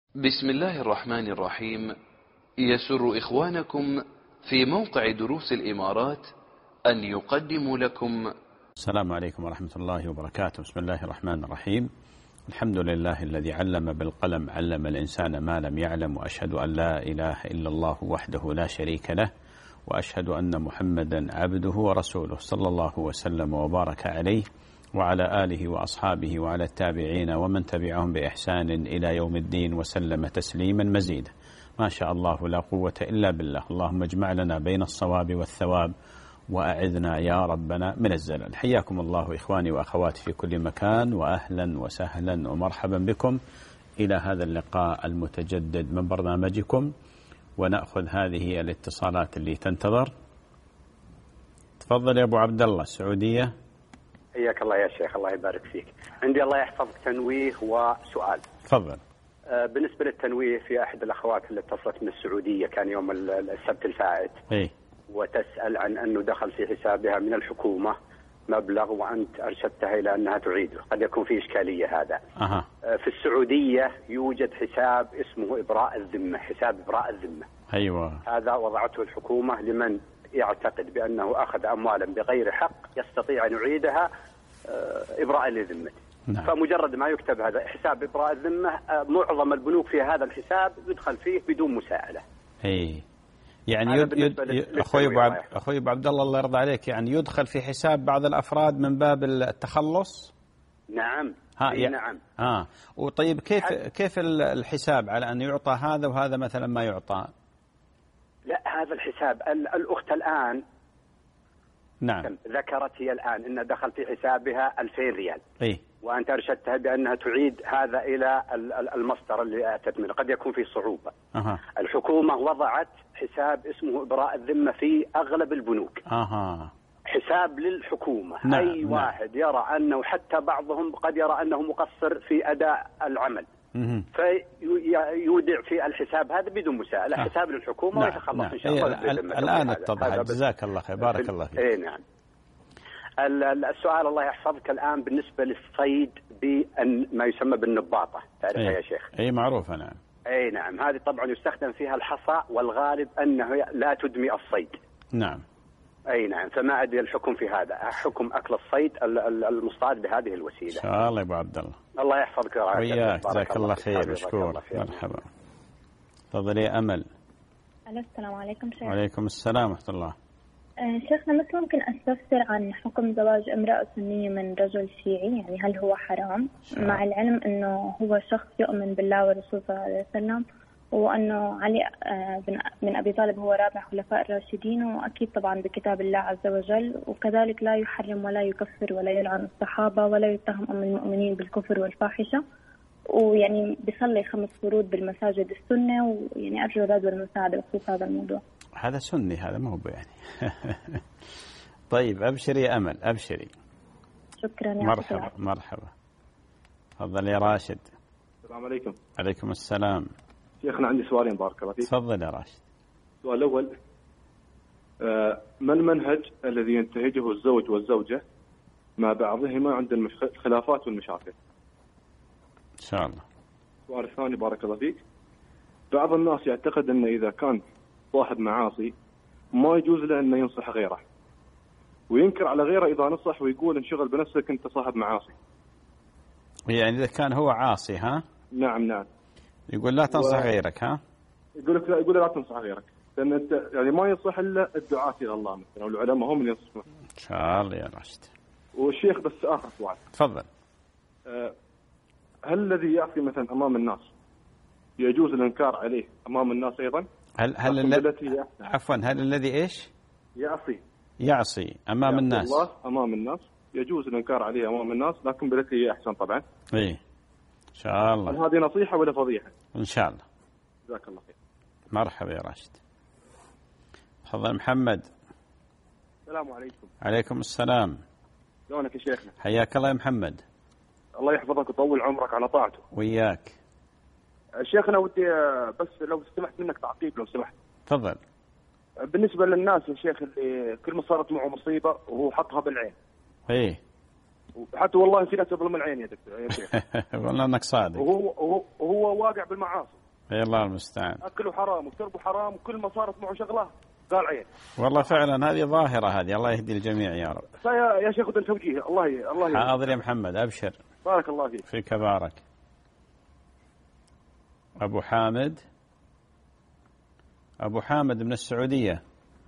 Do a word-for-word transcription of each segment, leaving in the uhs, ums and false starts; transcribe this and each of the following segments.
بسم الله الرحمن الرحيم. يسر إخوانكم في موقع دروس الإمارات أن يقدموا لكم. السلام عليكم ورحمة الله وبركاته. بسم الله الرحمن الرحيم. الحمد لله الذي علم بالقلم، علم الإنسان ما لم يعلم، وأشهد أن لا إله إلا الله وحده لا شريك له، وأشهد أن محمدا عبده ورسوله، صلى الله وسلم وبارك عليه وعلى آله وأصحابه وعلى التابعين ومن تبعهم بإحسان إلى يوم الدين وسلم تسليما مزيدا. ما شاء الله لا قوة إلا بالله. اللهم اجمع لنا بين الصواب والثواب وأعذنا يا ربنا من الزلل. حياكم الله إخواني وأخواتي في كل مكان، وأهلا وسهلا ومرحبا بكم إلى هذا اللقاء المتجدد من برنامجكم، ونأخذ هذه الاتصالات اللي تنتظر. تفضل يا أبو عبد الله السعودية. حياك الله يا شيخ، الله يبارك فيك. عندي الله يحفظك تنويه وسؤال. تفضل. آه بالنسبة للتنويه، في أحد الأخوات اللي اتصلت من السعودية كان يوم السبت الفائت، إيه؟ وتسأل عن أنه دخل في حسابها من الحكومة مبلغ وأنت أرشدتها إلى أنها تعيده. قد يكون في إشكالية هذا. أها. آه في السعودية يوجد حساب اسمه إبراء الذمة، حساب إبراء الذمة. أيوة. هذا وضعته الحكومة لمن يعتقد بأنه أخذ أموالا بغير حق يستطيع أن يعيدها إبراء لذمته. نعم. فمجرد ما يكتب هذا حساب إبراء الذمة، معظم البنوك في هذا الحساب يدخل فيه بدون مساءلة. اي يعني يد يد اخوي ابو عبد اخوي ابو عبد الله الله يرضى عليك، يعني يدخل في حساب بعض الافراد من باب التخلص. نعم. ها يعني نعم. اه وطيب كيف حد. كيف الحساب على ان يعطى هذا وهذا مثلا ما يعطى؟ لا، هذا الحساب الاخت الان نعم ذكرت هي الآن أن دخل في حسابها ألفين ريال. إيه؟ وأنت أرشدتها بأنها تعيد هذا إلى المصدر اللي أتت منه، قد يكون في صعوبة. أها. الحكومة وضعت حساب اسمه إبراء الذمة في أغلب البنوك. أها. حساب للحكومة. نعم. أي نعم. واحد يرى أنه، حتى بعضهم قد يرى أنه مقصر في أداء العمل، فيودع في الحساب هذا بدون مساءلة. آه. حساب للحكومة. نعم. ويتخلص نعم. إن شاء الله. إيه الآن اتضح. جزاك الله خير، بارك الله فيك. إيه نعم. السؤال الله يحفظك الآن بالنسبة للصيد بما يسمى بالنباطة، تعرفها إيه؟ يا شيخ؟ أي معروفة. نعم. أي نعم. هذه طبعا يستخدم فيها الحصى، والغالب أنه لا تدمي الصيد. نعم. أي نعم. فما أدري الحكم في هذا، حكم أكل الصيد المصطاد بهذه الوسيلة. إن شاء الله يا أبو عبد الله. الله يحفظك وياك. جزاك الله خير. مشكور. مرحبا. تفضلي يا أمل. السلام عليكم شيخ. وعليكم السلام ورحمة الله. شيخنا، مثل ممكن أستفسر عن حكم زواج امرأة سنية من رجل شيعي، يعني هل هو حرام؟ شاء. مع العلم أنه هو شخص يؤمن بالله والرسول صلى الله عليه وسلم، وأنه علي بن أبي طالب هو رابع خلفاء الراشدين، وأكيد طبعا بكتاب الله عز وجل، وكذلك لا يحرم ولا يكفر ولا يلعن الصحابة ولا يتهم أم المؤمنين بالكفر والفاحشة، ويعني بيصلي خمس فروض بالمساجد السنة، ويعني أرجو الرد والمساعدة بخصوص هذا الموضوع. هذا سني، هذا ما هو يعني. طيب أبشري يا أمل، أبشري. شكرا يا مرحبا. مرحبا. تفضل يا راشد. السلام عليكم. عليكم السلام. شيخنا عندي سؤالين بارك الله فيك. تفضل يا راشد. السؤال الأول، آه ما المنهج الذي ينتهجه الزوج والزوجة مع بعضهما عند الخلافات والمشاكل؟ إن شاء الله. السؤال الثاني بارك الله فيك، بعض الناس يعتقد أن إذا كان صاحب معاصي ما يجوز له أنه ينصح غيره، وينكر على غيره إذا نصح، ويقول انشغل بنفسك أنت صاحب معاصي. يعني إذا كان هو عاصي ها؟ نعم نعم. يقول لا تنصح و... غيرك ها؟ يقول لك لا، يقول لا تنصح غيرك، لأن أنت يعني ما ينصح إلا الدعاة إلى الله مثلا، والعلماء هم اللي ينصحون. إن شاء الله يا راشد. والشيخ بس آخر سؤال. تفضل. أه هل الذي يعصي مثلا أمام الناس يجوز الإنكار عليه أمام الناس أيضا؟ هل هل الذي عفوا هل الذي إيش؟ يعصي يعصي أمام يعصي الناس. الله أمام الناس يجوز الإنكار عليه أمام الناس، لكن بالتي هي أحسن طبعا. إيه إن شاء الله. هل هذه نصيحة ولا فضيحة؟ إن شاء الله. جزاك الله خير. مرحبا يا راشد. تفضل محمد. السلام عليكم. عليكم السلام. شلونك يا شيخنا؟ حياك الله يا محمد. الله يحفظك ويطول عمرك على طاعته. وياك. شيخنا ودي بس لو سمحت منك تعقيب لو سمحت. تفضل. بالنسبة للناس يا شيخ اللي كل ما صارت معه مصيبة وهو حطها بالعين. ايه. حتى والله في ناس يظلم العين يا دكتور يا شيخ. والله انك صادق. وهو وهو, وهو واقع بالمعاصي. اي الله المستعان. اكله حرام وشربه حرام وكل ما صارت معه شغله قال عين. والله فعلا هذه ظاهره هذه، الله يهدي الجميع يا رب. فيا يا شيخ بدنا توجيه. الله ي... الله ي... حاضر يا محمد ابشر. بارك الله فيك. فيك بارك. ابو حامد ابو حامد من السعوديه.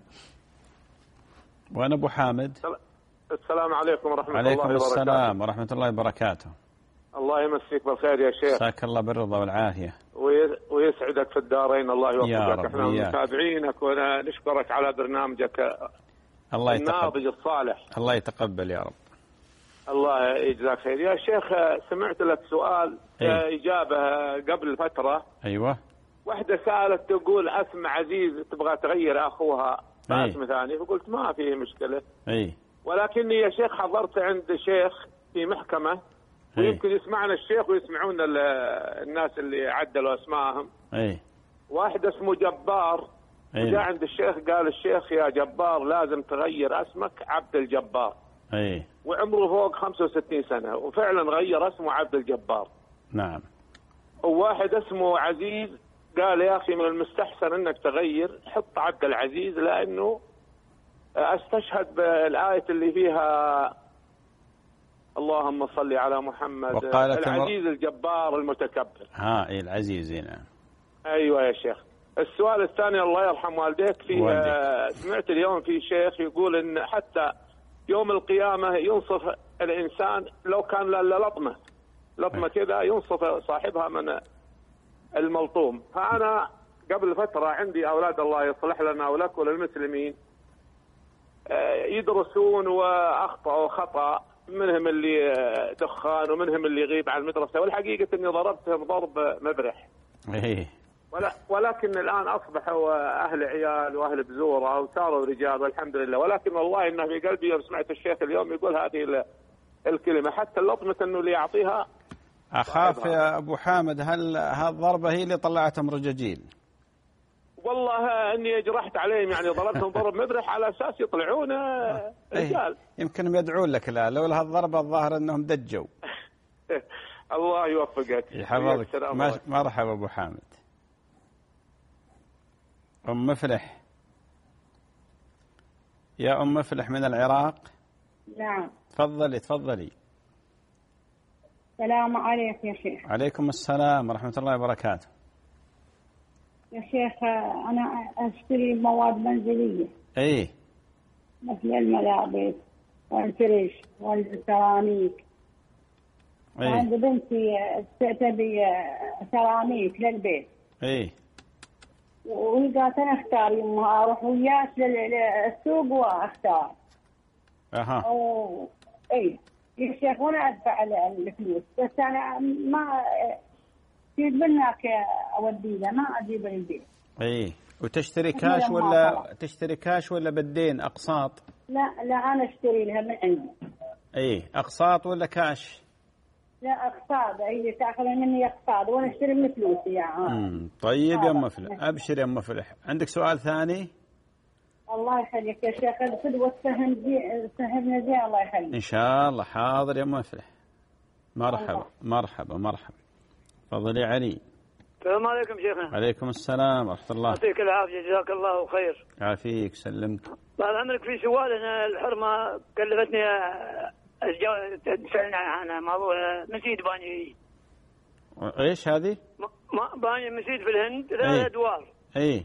وين ابو حامد؟ السلام عليكم ورحمة عليكم الله وبركاته. عليكم السلام ورحمة الله وبركاته. الله يمسيك بالخير يا شيخ. مساك الله بالرضا والعافية. ويسعدك في الدارين. الله يوفقك. احنا متابعينك ونشكرك على برنامجك الله الناضج الصالح. الله يتقبل يا رب. الله يجزاك خير يا شيخ. سمعت لك سؤال أي. إجابة قبل فترة. أيوة. واحدة سألت تقول اسم عزيز تبغى تغير أخوها باسم ثاني، فقلت ما فيه مشكلة. أي. ولكني يا شيخ حضرت عند شيخ في محكمة، ويمكن يسمعنا الشيخ ويسمعونا الناس اللي عدلوا اسمائهم. اي. واحد اسمه جبار، وجاء عند الشيخ قال الشيخ يا جبار لازم تغير اسمك عبد الجبار. اي. وعمره فوق خمسة وستين سنة، وفعلا غير اسمه عبد الجبار. نعم. وواحد اسمه عزيز قال يا اخي من المستحسن انك تغير، حط عبد العزيز، لانه استشهد بالآية اللي فيها اللهم صل على محمد العزيز الجبار المتكبر. ها اي العزيز. نعم. ايوه يا شيخ. السؤال الثاني الله يرحم والديك، في آه سمعت اليوم في شيخ يقول ان حتى يوم القيامة ينصف الانسان لو كان لطمة لطمة كذا ينصف صاحبها من الملطوم. فانا قبل فترة عندي اولاد الله يصلح لنا ولك وللمسلمين يدرسون واخطأوا خطأ، منهم اللي دخان ومنهم اللي يغيب عن المدرسة، والحقيقة اني ضربتهم ضرب مبرح. ايه. ولكن الان اصبحوا اهل عيال واهل بزوره وصاروا رجال والحمد لله. ولكن والله انه في قلبي يوم سمعت الشيخ اليوم يقول هذه الكلمة، حتى اللطمة انه اللي يعطيها اخاف يا ابو حامد هل هالضربة هي اللي طلعتهم رجاجيل؟ والله اني اجرحت عليهم، يعني ضربتهم ضرب مبرح على اساس يطلعون رجال. يمكن يدعون لك الان، لولا هالضربه الظاهر انهم دجوا. الله يوفقك. يحفظك. مرحبا ابو حامد. ام مفلح. يا ام مفلح من العراق. نعم. تفضلي تفضلي. السلام عليكم يا شيخ. عليكم السلام ورحمه الله وبركاته. يا شيخ أنا أشتري مواد منزلية. إيه. مثل الملابس والفرش والسيراميك. إيه. عند بنتي تبي سيراميك للبيت. إيه. وقالت أنا أختار يمها أروح وياك للسوق وأختار. أها. أو إيه يا شيخ وأنا أدفع الفلوس، بس أنا ما تجيب منك أوديها ما أجيب البيت. إيه. وتشتري كاش ولا تشتري كاش ولا بالدين أقساط؟ لا لا أنا أشتري لها من عندي. إيه. أقساط ولا كاش؟ لا أقساط، هي تأخذ مني أقساط وأنا أشتري من فلوسي يعني. امم طيب يا أم مفلح، أبشر يا أم مفلح. عندك سؤال ثاني؟ الله يخليك يا شيخ، الخذ وتفهم زين، فهمنا زين الله يخليك. إن شاء الله. حاضر يا أم مفلح. مرحبا مرحبا مرحبا. تفضلي علي. السلام عليكم شيخنا. عليكم السلام ورحمة الله. يعطيك العافية جزاك الله خير. يعافيك سلمت. طال عمرك في سؤال، أنا الحرمة كلفتني تسألني عن موضوع مسجد باني. إيش هذه؟ باني مسجد في الهند ثلاث أدوار. إيه.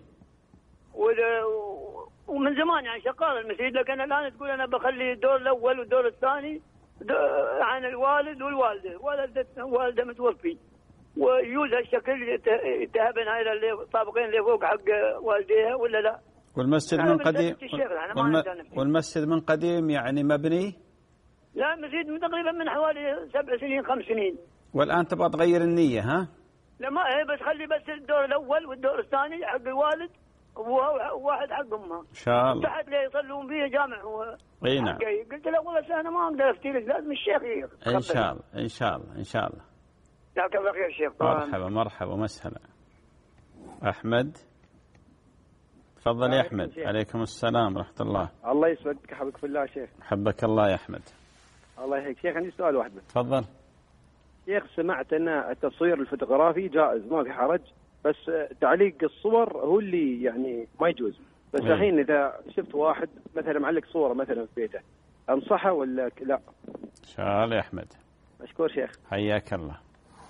ومن زمان يعني شغال المسجد، لكن الآن تقول أنا بخلي الدور الأول والدور الثاني عن الوالد والوالدة، والدة والدة متوفي، ويوز هالشكل يتهبن هاي اللي طابقين اللي فوق حق والديها ولا لا؟ والمسجد من قديم والم... والمسجد من قديم يعني مبني؟ لا مسجد من تقريبا من حوالي سبع سنين خمس سنين. والآن تبغى تغير النية ها؟ لا ما هي بس خلي بس الدور الأول والدور الثاني حق الوالد وواحد حق امها. ان شاء الله. تحت لي يصلون فيه جامع هو. اي نعم. قلت له والله انا ما اقدر افتي لك، لازم الشيخ يقبل. ان شاء الله ان شاء الله ان شاء الله. جزاك الله خير شيخ. مرحبا مرحبا ومسهلا. احمد تفضل يا احمد. عليكم السلام ورحمه الله. الله يسعدك، حبك في الله شيخ. حبك الله يا احمد. الله يحييك شيخ، عندي سؤال واحد بس. تفضل. شيخ سمعت ان التصوير الفوتوغرافي جائز ما في حرج، بس تعليق الصور هو اللي يعني ما يجوز. بس الحين اذا شفت واحد مثلا معلق صوره مثلا في بيته انصحه ولا لا؟ ان شاء الله يا احمد. مشكور شيخ. حياك الله.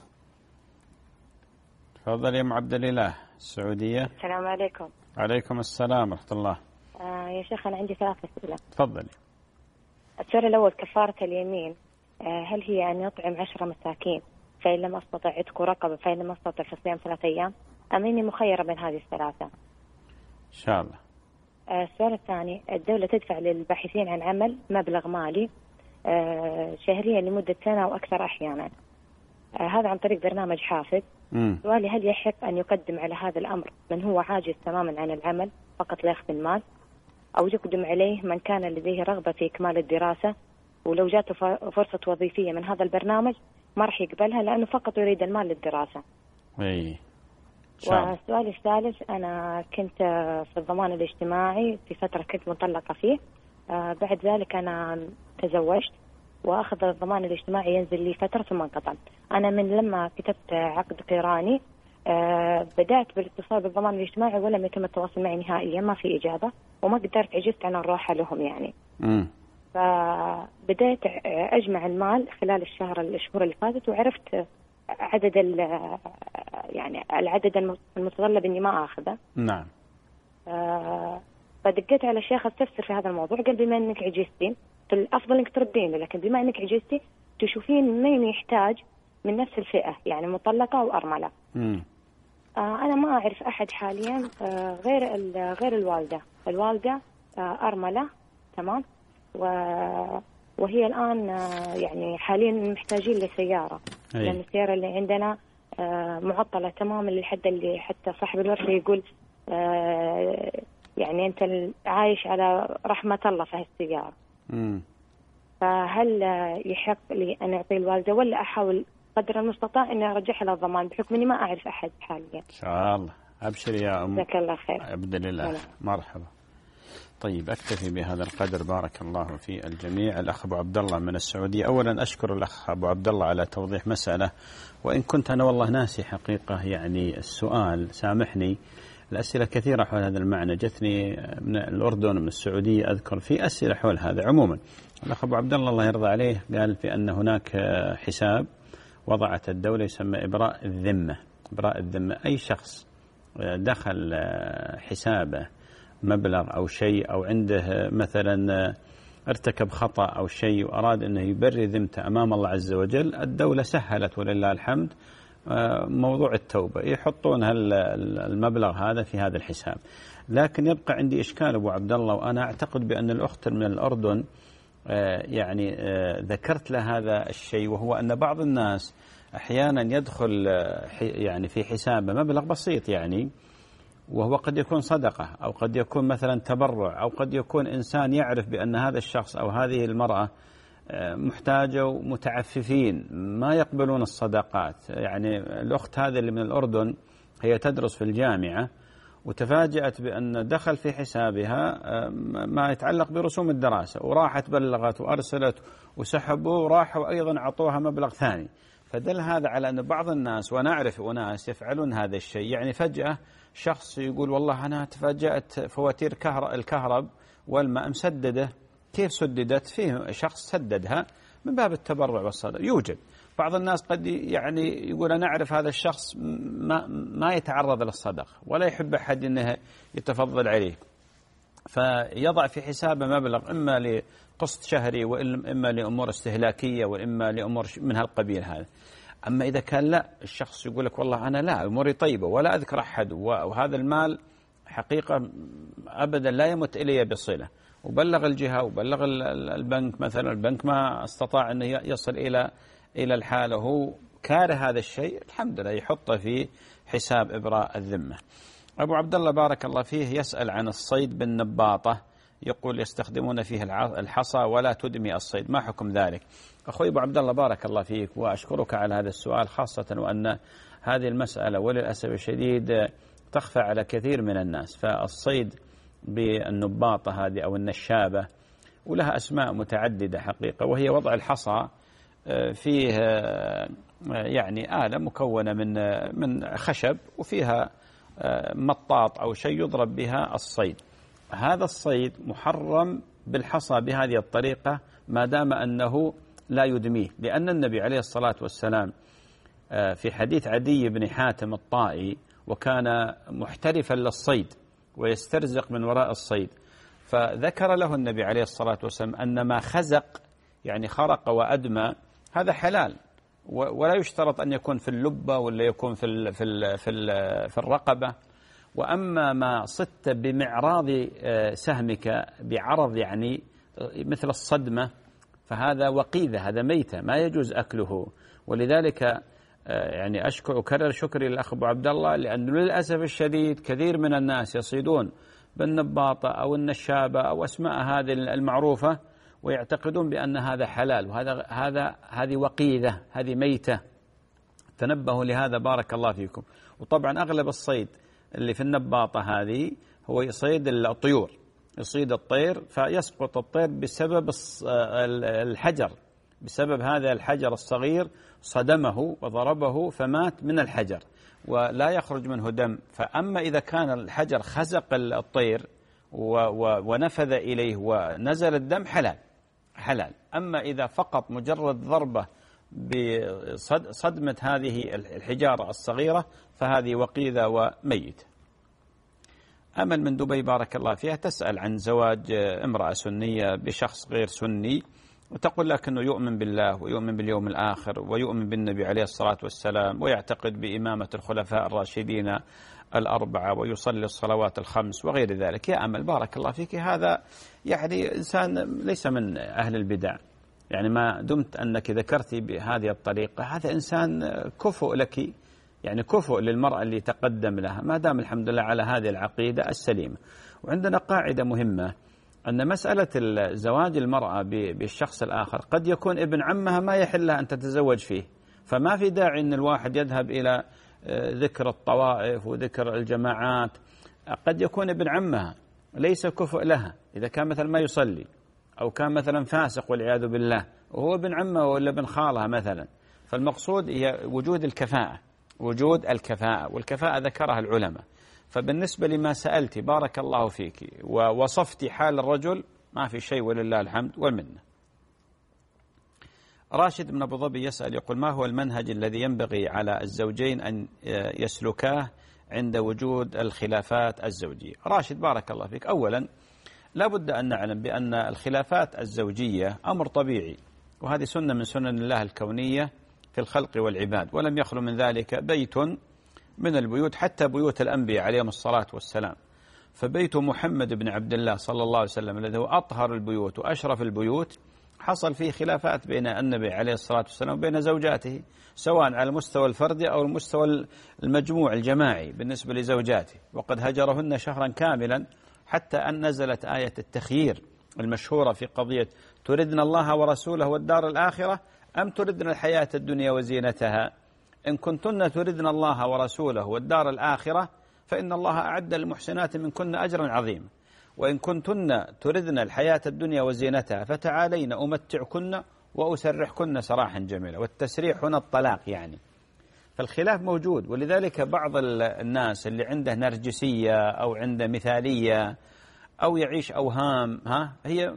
تفضل يا ام عبد الاله السعوديه. السلام عليكم. عليكم السلام ورحمه الله. آه يا شيخ انا عندي ثلاث اسئله. تفضلي. السؤال الاول كفاره اليمين، آه هل هي ان يطعم عشرة مساكين فان لم استطع عتق رقبه فان لم استطع فصيام ثلاث ايام، ام اني مخيره بين هذه الثلاثه؟ ان شاء الله. آه السؤال الثاني، الدوله تدفع للباحثين عن عمل مبلغ مالي آه شهريا لمده سنه او اكثر احيانا، آه هذا عن طريق برنامج حافز. سؤالي، هل يحق أن يقدم على هذا الأمر من هو عاجز تماما عن العمل فقط ليأخذ المال، أو يقدم عليه من كان لديه رغبة في إكمال الدراسة ولو جاته فرصة وظيفية من هذا البرنامج ما راح يقبلها لأنه فقط يريد المال للدراسة؟ أي. والسؤال الثالث، أنا كنت في الضمان الاجتماعي في فترة كنت مطلقة فيه، بعد ذلك أنا تزوجت وأخذ الضمان الاجتماعي ينزل لي فترة ثم انقطع. أنا من لما كتبت عقد قيراني أه بدأت بالاتصال بالضمان الاجتماعي ولم يتم التواصل معي نهائيا، ما في إجابة وما قدرت، عجزت عن الراحة لهم يعني. مم. فبدأت أجمع المال خلال الشهر الشهور اللي فاتت وعرفت عدد يعني العدد المتطلب إني ما أخذه. نعم. أه فدقيت على الشيخ استفسر في هذا الموضوع، قال بما إنك عجزتي الأفضل إنك تردين، لكن بما إنك عجزتي تشوفين مين يحتاج من نفس الفئة يعني مطلقة أو أرملة. مم. آه أنا ما أعرف أحد حاليا آه غير غير الوالدة، الوالدة آه أرملة تمام، وهي الآن آه يعني حاليا محتاجين لسيارة، أي. لأن السيارة اللي عندنا آه معطلة تماما للحد اللي حتى صاحب الورشة يقول آه يعني أنت عايش على رحمة الله في هالسيارة. مم. فهل يحق لي أن أعطي الوالدة ولا أحاول قدر المستطاع أن أرجعها إلى الضمان بحكم أني ما أعرف أحد حاليا؟ إن شاء الله. أبشر يا أم. جزاك الله خير. عبد الله. مرحبا. طيب أكتفي بهذا القدر، بارك الله في الجميع. الأخ أبو عبد الله من السعودية، أولا أشكر الأخ أبو عبد الله على توضيح مسألة، وإن كنت أنا والله ناسي حقيقة يعني السؤال، سامحني. الأسئلة كثيرة حول هذا المعنى جتني من الأردن ومن السعودية، أذكر في أسئلة حول هذا. عموما الأخ أبو عبد الله الله يرضى عليه قال في أن هناك حساب وضعت الدولة يسمى إبراء الذمة. إبراء الذمة أي شخص دخل حسابه مبلغ أو شيء، أو عنده مثلا ارتكب خطأ أو شيء وأراد أنه يبرئ ذمته أمام الله عز وجل، الدولة سهلت ولله الحمد موضوع التوبة، يحطون المبلغ هذا في هذا الحساب. لكن يبقى عندي إشكال أبو عبد الله، وأنا أعتقد بأن الأخت من الأردن يعني ذكرت له هذا الشيء، وهو أن بعض الناس أحيانا يدخل يعني في حسابه مبلغ بسيط يعني، وهو قد يكون صدقة أو قد يكون مثلا تبرع، أو قد يكون إنسان يعرف بأن هذا الشخص أو هذه المرأة محتاجة ومتعففين ما يقبلون الصدقات. يعني الأخت هذه اللي من الأردن هي تدرس في الجامعة، وتفاجأت بأن دخل في حسابها ما يتعلق برسوم الدراسة، وراحت بلغت وأرسلت وسحبوا وراحوا أيضا عطوها مبلغ ثاني. فدل هذا على أن بعض الناس، ونعرف أناس يفعلون هذا الشيء، يعني فجأة شخص يقول والله أنا تفاجأت فواتير الكهرب والماء مسددة. كيف سددت؟ فيه شخص سددها من باب التبرع والصدقة. يوجد بعض الناس قد يعني يقول أنا أعرف هذا الشخص ما, ما يتعرض للصدقة ولا يحب أحد أنه يتفضل عليه، فيضع في حسابه مبلغ إما لقسط شهري وإما لأمور استهلاكية وإما لأمور من هالقبيل هذا. أما إذا كان لا، الشخص يقول لك والله أنا لا، أموري طيبة ولا أذكر أحد، وهذا المال حقيقة أبدا لا يمت إلي بصلة، وبلغ الجهة وبلغ البنك مثلا، البنك ما استطاع أن يصل إلى إلى الحالة، وهو كاره هذا الشيء، الحمد لله يحطه في حساب إبراء الذمة. أبو عبد الله بارك الله فيه يسأل عن الصيد بالنباطة، يقول يستخدمون فيه الحصى ولا تدمي الصيد، ما حكم ذلك؟ أخوي أبو عبد الله بارك الله فيك، وأشكرك على هذا السؤال، خاصة وأن هذه المسألة وللأسف الشديد تخفى على كثير من الناس. فالصيد بالنباطة هذه أو النشابة ولها أسماء متعددة حقيقة، وهي وضع الحصى فيه يعني آلة مكونة من من خشب وفيها مطاط أو شيء يضرب بها الصيد. هذا الصيد محرم بالحصى بهذه الطريقة ما دام أنه لا يدميه، لأن النبي عليه الصلاة والسلام في حديث عدي بن حاتم الطائي وكان محترفا للصيد ويسترزق من وراء الصيد، فذكر له النبي عليه الصلاة والسلام أن ما خزق يعني خرق وأدمى هذا حلال، ولا يشترط أن يكون في اللبة ولا يكون في ال في ال في, ال في الرقبة. وأما ما صدت بمعراض سهمك بعرض يعني مثل الصدمة فهذا وقيذة، هذا ميتة ما يجوز أكله. ولذلك يعني أشكر أكرر شكري للأخ أبو عبد الله، لأنه للأسف الشديد كثير من الناس يصيدون بالنباطة أو النشابة أو أسماء هذه المعروفة ويعتقدون بأن هذا حلال، وهذا هذا هذه وقيذة، هذه ميتة. تنبهوا لهذا بارك الله فيكم. وطبعا أغلب الصيد اللي في النباطة هذه هو يصيد الطيور، يصيد الطير فيسقط الطير بسبب الحجر، بسبب هذا الحجر الصغير صدمه وضربه فمات من الحجر ولا يخرج منه دم. فأما إذا كان الحجر خزق الطير ونفذ إليه ونزل الدم حلال حلال. أما إذا فقط مجرد ضربة بصدمة هذه الحجارة الصغيرة فهذه وقيذة وميت. أمل من دبي بارك الله فيها تسأل عن زواج امرأة سنية بشخص غير سني، وتقول لك أنه يؤمن بالله ويؤمن باليوم الآخر ويؤمن بالنبي عليه الصلاة والسلام ويعتقد بإمامة الخلفاء الراشدين الأربعة ويصلي الصلوات الخمس وغير ذلك. يا أمل بارك الله فيك، هذا يعني إنسان ليس من أهل البدع، يعني ما دمت أنك ذكرتي بهذه الطريقة هذا إنسان كفؤ لك، يعني كفؤ للمرأة اللي تقدم لها ما دام الحمد لله على هذه العقيدة السليمة. وعندنا قاعدة مهمة أن مسألة زواج المرأة بالشخص الآخر قد يكون ابن عمها ما يحل لها أن تتزوج فيه، فما في داعي أن الواحد يذهب إلى ذكر الطوائف وذكر الجماعات. قد يكون ابن عمها ليس كفؤ لها إذا كان مثلا ما يصلي أو كان مثلا فاسق والعياذ بالله وهو ابن عمها ولا ابن خالها مثلا. فالمقصود هي وجود الكفاءة، وجود الكفاءة، والكفاءة ذكرها العلماء. فبالنسبة لما سألتي بارك الله فيك ووصفتي حال الرجل ما في شيء ولله الحمد والمنة. راشد بن أبو ظبي يسأل يقول ما هو المنهج الذي ينبغي على الزوجين أن يسلكاه عند وجود الخلافات الزوجية؟ راشد بارك الله فيك، أولا لا بد أن نعلم بأن الخلافات الزوجية أمر طبيعي، وهذه سنة من سنن الله الكونية في الخلق والعباد، ولم يخلو من ذلك بيت من البيوت حتى بيوت الأنبياء عليهم الصلاة والسلام. فبيت محمد بن عبد الله صلى الله عليه وسلم الذي هو أطهر البيوت وأشرف البيوت حصل فيه خلافات بين النبي عليه الصلاة والسلام وبين زوجاته، سواء على المستوى الفردي أو المستوى المجموع الجماعي بالنسبة لزوجاته، وقد هجرهن شهرا كاملا حتى أن نزلت آية التخيير المشهورة في قضية تردن الله ورسوله والدار الآخرة أم تردن الحياة الدنيا وزينتها؟ إن كنتن تردن الله ورسوله والدار الآخرة فإن الله أعد للمحسنات منكن أجرا عظيما، وإن كنتن تردن الحياة الدنيا وزينتها فتعالين أمتعكن وأسرحكن سراحا جميلا. والتسريح هنا الطلاق يعني. فالخلاف موجود، ولذلك بعض الناس اللي عنده نرجسية أو عنده مثالية أو يعيش أوهام ها هي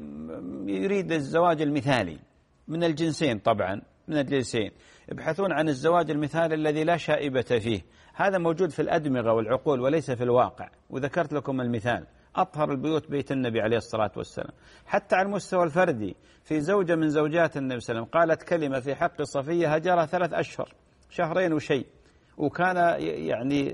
يريد الزواج المثالي من الجنسين، طبعا من الجنسين يبحثون عن الزواج المثالي الذي لا شائبة فيه. هذا موجود في الأدمغة والعقول وليس في الواقع. وذكرت لكم المثال، أطهر البيوت بيت النبي عليه الصلاة والسلام. حتى على المستوى الفردي في زوجة من زوجات النبي صلى الله عليه وسلم قالت كلمة في حق صفية هجرها ثلاث أشهر شهرين وشيء، وكان يعني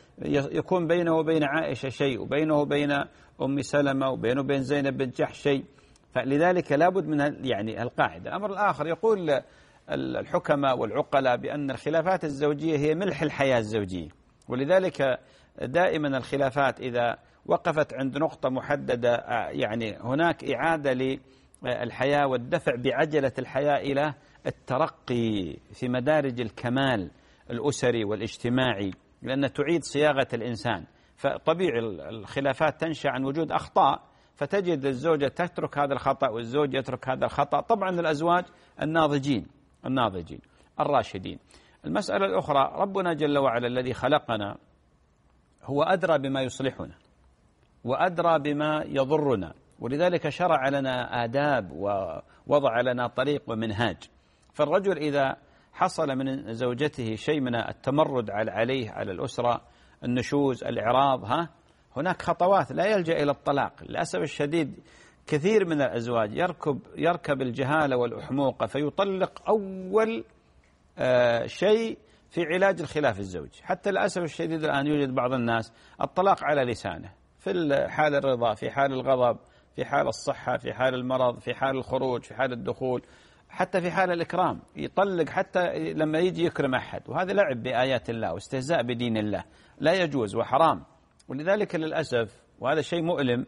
يكون بينه وبين عائشة شيء، وبينه وبين أم سلمة، وبينه وبين زينب بن جحش شيء. فلذلك لابد من يعني القاعدة. الأمر الآخر يقول الحكماء والعقلاء بأن الخلافات الزوجية هي ملح الحياة الزوجية، ولذلك دائما الخلافات إذا وقفت عند نقطة محددة يعني هناك إعادة للحياة والدفع بعجلة الحياة إلى الترقي في مدارج الكمال الأسري والاجتماعي، لأن تعيد صياغة الإنسان. فطبيعي الخلافات تنشأ عن وجود أخطاء، فتجد الزوجة تترك هذا الخطأ والزوج يترك هذا الخطأ. طبعا الأزواج الناضجين الناضجين الراشدين. المسألة الأخرى، ربنا جل وعلا الذي خلقنا هو أدرى بما يصلحنا وأدرى بما يضرنا، ولذلك شرع لنا آداب ووضع لنا طريق ومنهاج. فالرجل إذا حصل من زوجته شيء من التمرد عليه على الأسرة، النشوز، الإعراض، ها هناك خطوات، لا يلجأ إلى الطلاق. للأسف الشديد كثير من الأزواج يركب يركب الجهالة والأحموقة فيطلق أول آه شيء في علاج الخلاف الزوجي. حتى للأسف الشديد الآن يوجد بعض الناس الطلاق على لسانه، في حال الرضا، في حال الغضب، في حال الصحة، في حال المرض، في حال الخروج، في حال الدخول، حتى في حال الإكرام يطلق حتى لما يجي يكرم أحد. وهذا لعب بآيات الله واستهزاء بدين الله، لا يجوز وحرام. ولذلك للأسف، وهذا شيء مؤلم،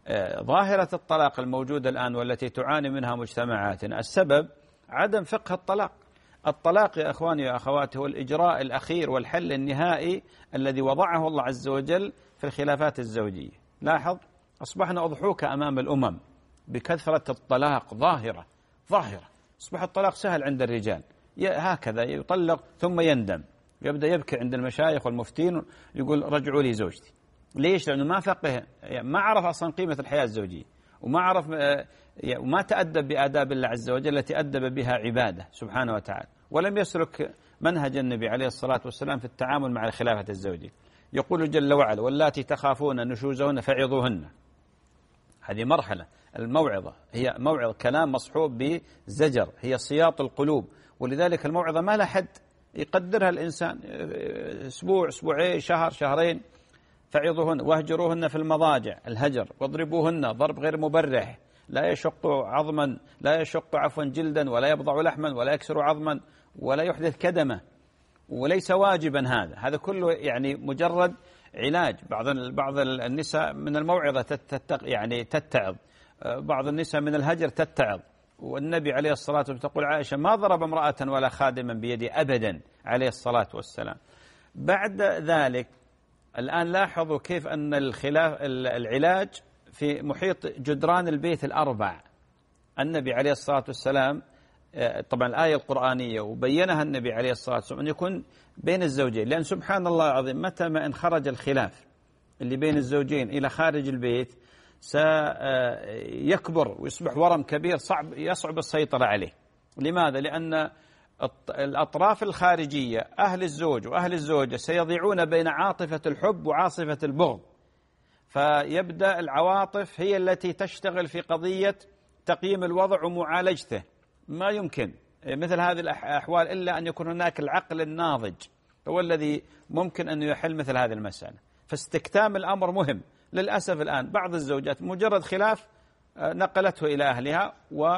ظاهرة الطلاق الموجودة الآن والتي تعاني منها مجتمعاتنا السبب عدم فقه الطلاق. الطلاق يا أخواني وأخواتي هو الإجراء الأخير والحل النهائي الذي وضعه الله عز وجل في الخلافات الزوجية. لاحظ، أصبحنا أضحوك أمام الأمم بكثرة الطلاق ظاهرة ظاهرة. أصبح الطلاق سهل عند الرجال، هكذا يطلق ثم يندم، يبدأ يبكي عند المشايخ والمفتين يقول رجعوا لي زوجتي. ليش؟ لأنه ما فقه، يعني ما عرف أصلا قيمة الحياة الزوجية، وما عرف وما تأدب بآداب الله عز وجل التي أدب بها عباده سبحانه وتعالى، ولم يسلك منهج النبي عليه الصلاة والسلام في التعامل مع الخلافة الزوجية. يقول جل وعلا: واللاتي تخافون نشوزهن فعظوهن. هذه مرحلة، الموعظة هي موعظة، كلام مصحوب بزجر، هي سياط القلوب. ولذلك الموعظة ما لها حد يقدرها الإنسان، أسبوع، أسبوعين، شهر، شهرين. فعظوهن واهجروهن في المضاجع، الهجر، واضربوهن ضرب غير مبرح، لا يشق عظما، لا يشق عفوا جلدا، ولا يبضع لحما، ولا يكسر عظما، ولا يحدث كدمة، وليس واجبا. هذا هذا كله يعني مجرد علاج. بعض بعض النساء من الموعظة تتق يعني تتعظ، بعض النساء من الهجر تتعظ. والنبي عليه الصلاة والسلام تقول عائشة: ما ضرب امرأة ولا خادما بيدي أبدا عليه الصلاة والسلام. بعد ذلك الآن لاحظوا كيف أن الخلاف العلاج في محيط جدران البيت الأربع. النبي عليه الصلاة والسلام طبعا الآية القرآنية وبينها النبي عليه الصلاة والسلام أن يكون بين الزوجين، لأن سبحان الله العظيم متى ما إن خرج الخلاف اللي بين الزوجين إلى خارج البيت سيكبر ويصبح ورم كبير صعب يصعب السيطرة عليه. لماذا؟ لأن الأطراف الخارجية أهل الزوج وأهل الزوجة سيضيعون بين عاطفة الحب وعاصفة البغض، فيبدأ العواطف هي التي تشتغل في قضية تقييم الوضع ومعالجته. ما يمكن مثل هذه الأحوال إلا أن يكون هناك العقل الناضج هو الذي ممكن أن يحل مثل هذه المسألة. فاستكتام الأمر مهم. للأسف الآن بعض الزوجات مجرد خلاف نقلته إلى أهلها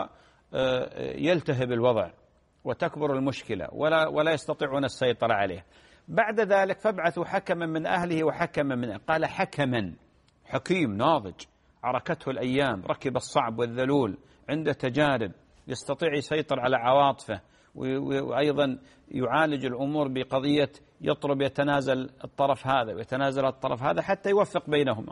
ويلتهب الوضع وتكبر المشكلة ولا ولا يستطيعون السيطرة عليه. بعد ذلك فابعثوا حكما من أهله وحكما من أهله. قال حكما، حكيم ناضج عركته الأيام، ركب الصعب والذلول، عنده تجارب، يستطيع يسيطر على عواطفه، وأيضا يعالج الأمور بقضية يطلب يتنازل الطرف هذا ويتنازل الطرف هذا حتى يوفق بينهما.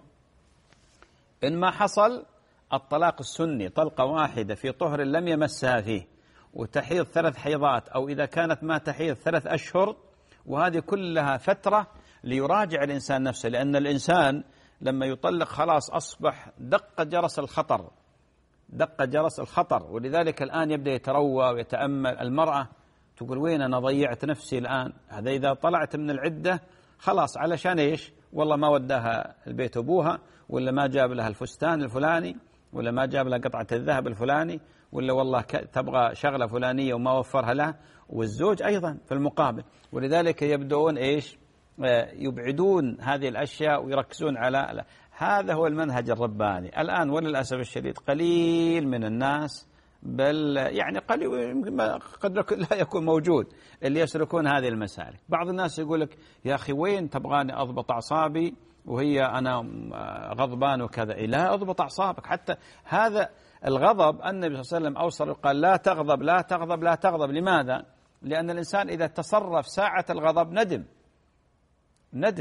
إن ما حصل الطلاق السني، طلقة واحدة في طهر لم يمسها فيه، وتحيض ثلاث حيضات، أو إذا كانت ما تحيض ثلاث أشهر، وهذه كلها فترة ليراجع الإنسان نفسه. لأن الإنسان لما يطلق خلاص أصبح دق جرس الخطر، دق جرس الخطر. ولذلك الآن يبدأ يتروى ويتأمل. المرأة تقول وين أنا ضيعت نفسي الآن؟ هذا إذا طلعت من العدة خلاص، علشان إيش؟ والله ما وداها البيت أبوها، ولا ما جاب لها الفستان الفلاني، ولا ما جاب لها قطعة الذهب الفلاني، ولا والله تبغى شغلة فلانية وما وفرها لها، والزوج أيضا في المقابل. ولذلك يبدأون إيش؟ يبعدون هذه الأشياء ويركزون على هذا. هو المنهج الرباني الآن. وللأسف الشديد قليل من الناس، بل يعني قليل قد لا يكون موجود، اللي يسلكون هذه المسالك. بعض الناس يقول لك يا أخي وين تبغاني أضبط أعصابي وهي أنا غضبان وكذا. لا أضبط أعصابك. حتى هذا الغضب النبي صلى الله عليه وسلم أوصل قال لا تغضب لا تغضب لا تغضب. لماذا؟ لأن الإنسان إذا تصرف ساعة الغضب ندم ندم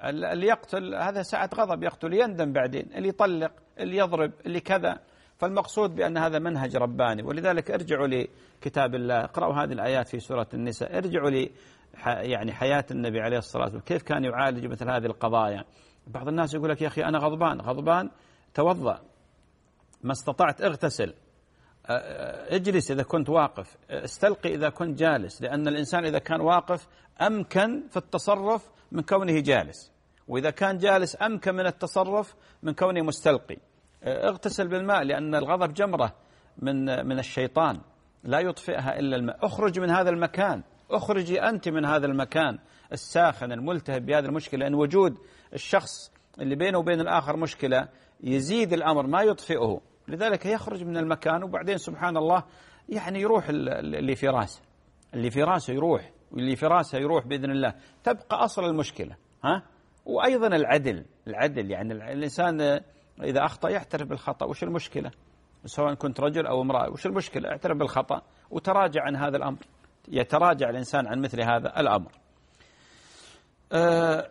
اللي يقتل هذا ساعة غضب يقتل يندم بعدين، اللي يطلق، اللي يضرب، اللي كذا. فالمقصود بأن هذا منهج رباني. ولذلك ارجعوا لكتاب الله، اقرأوا هذه الآيات في سورة النساء، ارجعوا لي يعني حياة النبي عليه الصلاة والسلام كيف كان يعالج مثل هذه القضايا. بعض الناس يقول لك يا أخي أنا غضبان، غضبان توضأ، ما استطعت اغتسل، اجلس إذا كنت واقف، استلقي إذا كنت جالس، لأن الإنسان إذا كان واقف أمكن في التصرف من كونه جالس، وإذا كان جالس أمكن من التصرف من كونه مستلقي. اغتسل بالماء، لأن الغضب جمرة من من الشيطان لا يطفئها إلا الماء. اخرج من هذا المكان، اخرجي أنت من هذا المكان الساخن الملتهب بهذه المشكلة، لأن وجود الشخص اللي بينه وبين الآخر مشكلة يزيد الأمر ما يطفئه. لذلك يخرج من المكان، وبعدين سبحان الله يعني يروح اللي في راسه، اللي في راسه يروح، واللي في راسه يروح بإذن الله، تبقى أصل المشكلة. ها وأيضا العدل، العدل يعني الإنسان إذا أخطأ يعترف بالخطأ، وش المشكلة؟ سواء كنت رجل أو امرأة، وش المشكلة؟ اعترف بالخطأ وتراجع عن هذا الأمر، يتراجع الإنسان عن مثل هذا الأمر. أه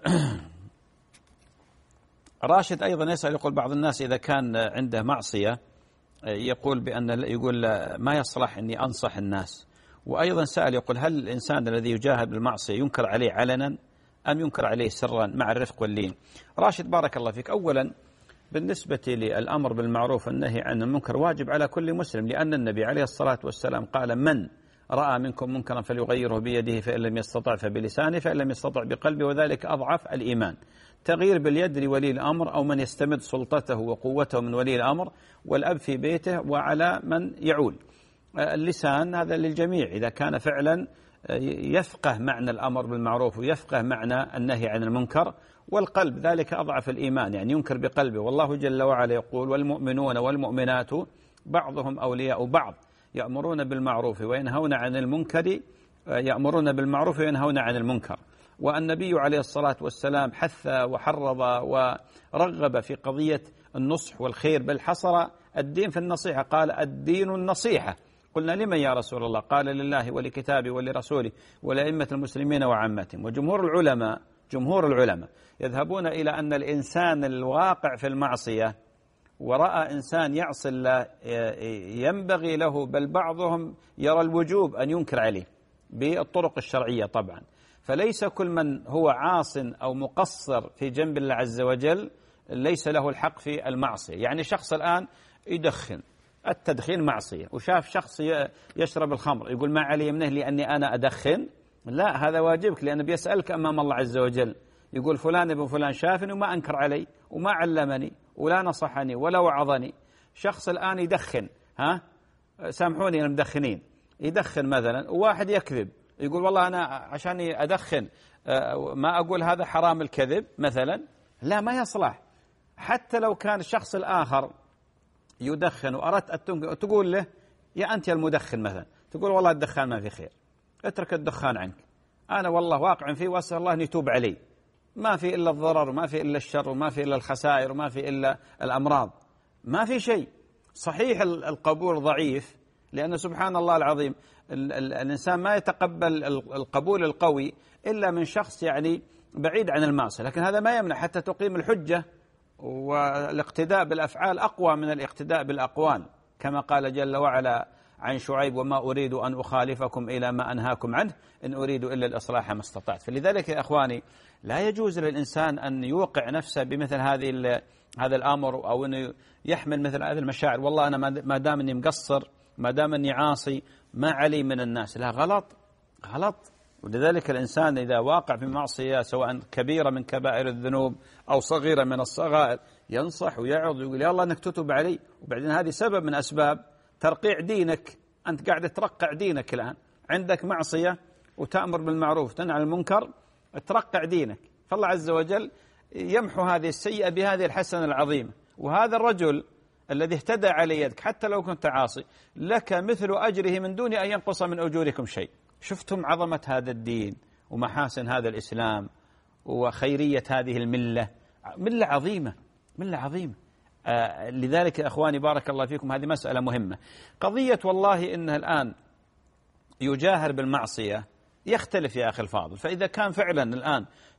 راشد أيضا يسأل، يقول بعض الناس إذا كان عنده معصية يقول بأن يقول ما يصلح أني أنصح الناس. وأيضا سأل يقول هل الإنسان الذي يجاهد بالمعصية ينكر عليه علنا أم ينكر عليه سرا مع الرفق واللين؟ راشد بارك الله فيك، أولا بالنسبة للأمر بالمعروف والنهي عن المنكر واجب على كل مسلم، لأن النبي عليه الصلاة والسلام قال من رأى منكم منكرا فليغيره بيده، فإن لم يستطع فبلسانه، فإن لم يستطع بقلبه، وذلك أضعف الإيمان. تغيير باليد لولي الأمر أو من يستمد سلطته وقوته من ولي الأمر، والأب في بيته وعلى من يعول. اللسان هذا للجميع إذا كان فعلا يفقه معنى الأمر بالمعروف ويفقه معنى النهي عن المنكر. والقلب ذلك أضعف الإيمان، يعني ينكر بقلبه. والله جل وعلا يقول والمؤمنون والمؤمنات بعضهم أولياء بعض يأمرون بالمعروف وينهون عن المنكر، يأمرون بالمعروف وينهون عن المنكر. والنبي عليه الصلاة والسلام حث وحرض ورغب في قضية النصح والخير، بل حصر الدين في النصيحة، قال الدين النصيحة. قلنا لمن يا رسول الله؟ قال لله ولكتابه ولرسوله ولأئمة المسلمين وعامتهم. وجمهور العلماء جمهور العلماء يذهبون إلى أن الإنسان الواقع في المعصية ورأى إنسان يعصي الله ينبغي له، بل بعضهم يرى الوجوب أن ينكر عليه بالطرق الشرعية طبعا. فليس كل من هو عاص أو مقصر في جنب الله عز وجل ليس له الحق في المعصية. يعني شخص الآن يدخن، التدخين معصية، وشاف شخص يشرب الخمر يقول ما علي منه لأني أنا أدخن، لا، هذا واجبك، لأنه بيسألك أمام الله عز وجل، يقول فلان ابن فلان شافني وما أنكر علي وما علمني ولا نصحني ولا وعظني. شخص الآن يدخن، ها سامحوني المدخنين، يدخن مثلا، وواحد يكذب يقول والله أنا عشاني أدخن ما أقول هذا حرام الكذب مثلا، لا، ما يصلح. حتى لو كان الشخص الآخر يدخن وأردت أن تقول له يا أنت المدخن مثلا، تقول والله الدخان ما في خير، اترك الدخان عنك، أنا والله واقع فيه وأسأل الله أن يتوب علي، ما في إلا الضرر وما في إلا الشر وما في إلا الخسائر وما في إلا الأمراض، ما في شيء. صحيح القبول ضعيف، لأن سبحان الله العظيم الإنسان ما يتقبل القبول القوي إلا من شخص يعني بعيد عن المعصية، لكن هذا ما يمنع حتى تقيم الحجة، والاقتداء بالأفعال أقوى من الاقتداء بالأقوال، كما قال جل وعلا عن شعيب وما أريد أن أخالفكم إلى ما أنهاكم عنه إن أريد إلا الإصلاح ما استطعت. فلذلك يا أخواني لا يجوز للإنسان أن يوقع نفسه بمثل هذه هذا الأمر، أو أنه يحمل مثل هذه المشاعر، والله أنا ما دام أني مقصر، ما دام أني عاصي، ما علي من الناس، لا، غلط غلط. ولذلك الإنسان إذا واقع في معصية سواء كبيرة من كبائر الذنوب أو صغيرة من الصغائر ينصح ويعظ ويقول يا الله أنك تتوب علي. وبعدين هذه سبب من أسباب ترقيع دينك، أنت قاعد ترقع دينك الآن، عندك معصية وتأمر بالمعروف تنهى عن المنكر، ترقع دينك، فالله عز وجل يمحو هذه السيئة بهذه الحسنة العظيمة. وهذا الرجل الذي اهتدى على يدك حتى لو كنت عاصي لك مثل أجره من دون أن ينقص من أجوركم شيء. شفتم عظمة هذا الدين ومحاسن هذا الإسلام وخيرية هذه الملة، ملة عظيمة، ملة عظيمة. آه لذلك يا أخواني بارك الله فيكم هذه مسألة مهمة. قضية والله إنها الآن يجاهر بالمعصية يختلف يا أخي الفاضل. فإذا كان فعلا الآن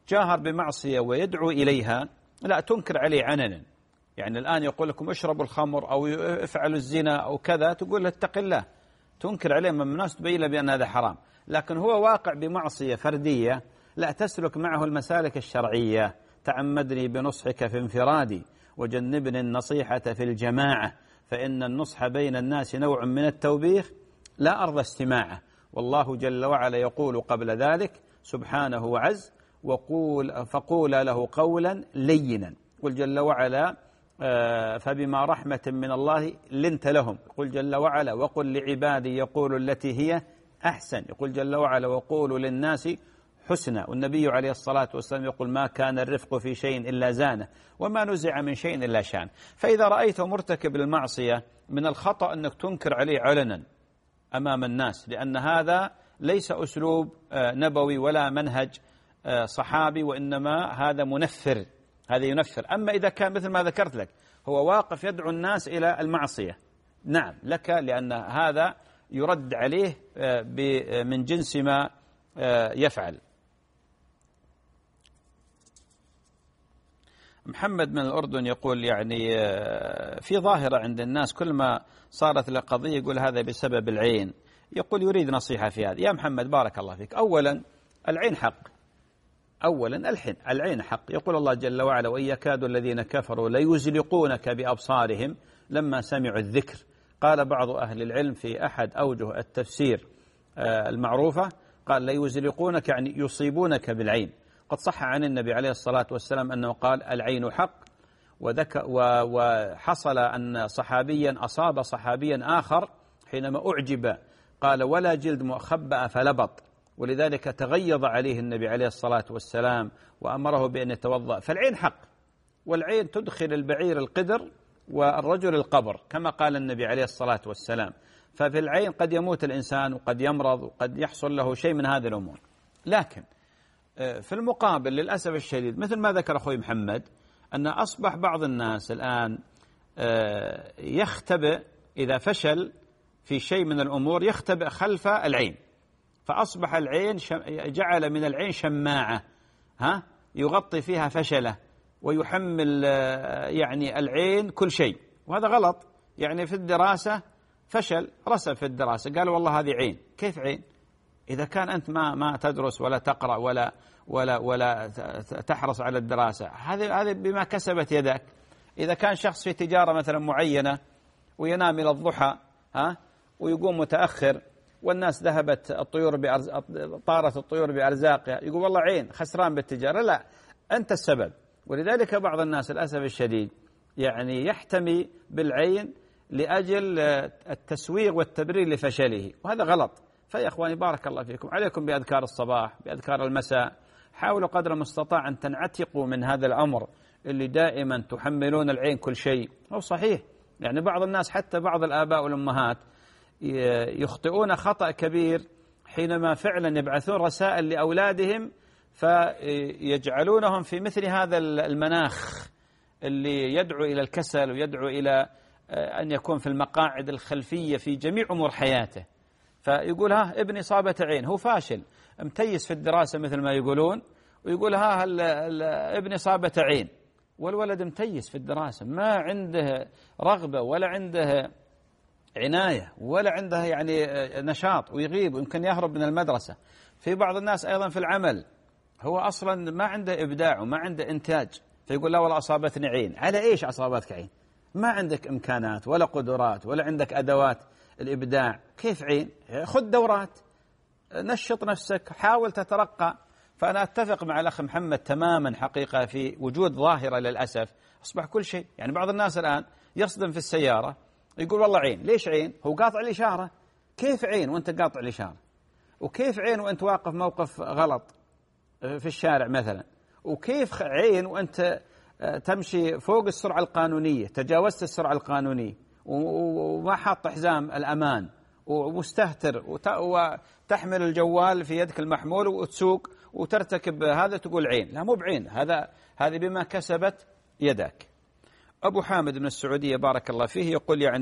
جاهر بمعصية ويدعو إليها لا تنكر عليه عننا. يعني الآن يقول لكم اشربوا الخمر أو افعلوا الزنا أو كذا، تقول له اتق الله، تنكر عليه من الناس، تبين له بأن هذا حرام. لكن هو واقع بمعصية فردية، لا تسلك معه المسالك الشرعية. تعمدني بنصحك في انفرادي وجنبني النصيحة في الجماعة، فإن النصح بين الناس نوع من التوبيخ لا أرضى استماعه. والله جل وعلا يقول قبل ذلك سبحانه وعز وقول فقولا له قولا لينا. قل جل وعلا فبما رحمة من الله لنت لهم. يقول جل وعلا وقل لعبادي يقول التي هي أحسن. يقول جل وعلا وقولوا للناس حسنى. والنبي عليه الصلاة والسلام يقول ما كان الرفق في شيء إلا زانه وما نزع من شيء إلا شان. فإذا رأيته مرتكب للمعصية من الخطأ أنك تنكر عليه علنا أمام الناس، لأن هذا ليس أسلوب نبوي ولا منهج صحابي، وإنما هذا منفر، هذا ينفر. أما إذا كان مثل ما ذكرت لك هو واقف يدعو الناس إلى المعصية، نعم لك، لأن هذا يرد عليه من جنس ما يفعل. محمد من الأردن يقول يعني في ظاهرة عند الناس كل ما صارت له قضية يقول هذا بسبب العين. يقول يريد نصيحة في هذا. يا محمد بارك الله فيك، أولا العين حق، أولا الحين العين حق. يقول الله جل وعلا وإن يكاد الذين كفروا ليزلقونك بأبصارهم لما سمعوا الذكر. قال بعض أهل العلم في أحد أوجه التفسير المعروفة قال ليزلقونك يعني يصيبونك بالعين. قد صح عن النبي عليه الصلاة والسلام أنه قال العين حق. وحصل أن صحابيا أصاب صحابيا آخر حينما أعجب قال ولا جلد مخبأ فلبط، ولذلك تغيظ عليه النبي عليه الصلاة والسلام وأمره بأن يتوضأ. فالعين حق، والعين تدخل البعير القدر والرجل القبر كما قال النبي عليه الصلاة والسلام. ففي العين قد يموت الإنسان وقد يمرض وقد يحصل له شيء من هذه الأمور. لكن في المقابل للأسف الشديد مثل ما ذكر أخوي محمد أن أصبح بعض الناس الآن يختبئ إذا فشل في شيء من الأمور يختبئ خلف العين، فأصبح العين جعل من العين شماعة ها يغطي فيها فشله ويحمل يعني العين كل شيء، وهذا غلط. يعني في الدراسة فشل رسب في الدراسة قال والله هذه عين. كيف عين؟ إذا كان أنت ما ما تدرس ولا تقرأ ولا ولا ولا تحرص على الدراسة، هذه هذه بما كسبت يدك. إذا كان شخص في تجارة مثلا معينة وينام إلى الضحى ها ويقوم متأخر والناس ذهبت الطيور بأرز... طارت الطيور بأرزاقها، يقول والله عين خسران بالتجارة. لا، أنت السبب. ولذلك بعض الناس للأسف الشديد يعني يحتمي بالعين لأجل التسويغ والتبرير لفشله، وهذا غلط. فيا أخواني بارك الله فيكم عليكم بأذكار الصباح بأذكار المساء، حاولوا قدر المستطاع أن تنعتقوا من هذا الأمر اللي دائما تحملون العين كل شيء. هو صحيح يعني بعض الناس حتى بعض الآباء والأمهات يخطئون خطأ كبير حينما فعلا يبعثون رسائل لأولادهم فيجعلونهم في مثل هذا المناخ اللي يدعو إلى الكسل ويدعو إلى أن يكون في المقاعد الخلفية في جميع أمور حياته. فيقول ها ابني صابت عين، هو فاشل امتيز في الدراسة مثل ما يقولون، ويقول ها ابني صابت عين، والولد امتيز في الدراسة ما عنده رغبة ولا عنده عناية ولا عنده يعني نشاط ويغيب ويمكن يهرب من المدرسة. في بعض الناس أيضا في العمل هو أصلا ما عنده إبداع وما عنده إنتاج، فيقول لا والله أصابتني عين. على إيش أصابتك عين؟ ما عندك إمكانات ولا قدرات ولا عندك أدوات الإبداع، كيف عين؟ خذ دورات، نشط نفسك، حاول تترقى. فأنا أتفق مع الأخ محمد تماما حقيقة في وجود ظاهرة للأسف أصبح كل شيء. يعني بعض الناس الآن يصدم في السيارة يقول والله عين. ليش عين؟ هو قاطع الإشارة. كيف عين وأنت قاطع الإشارة؟ وكيف عين وأنت واقف موقف غلط في الشارع مثلا؟ وكيف عين وأنت تمشي فوق السرعة القانونية، تجاوزت السرعة القانونية وما حاط حزام الأمان ومستهتر وتحمل الجوال في يدك المحمول وتسوق وترتكب هذا تقول عين؟ لا مو بعين، هذا هذه بما كسبت يدك. أبو حامد من السعودية بارك الله فيه يقول يعني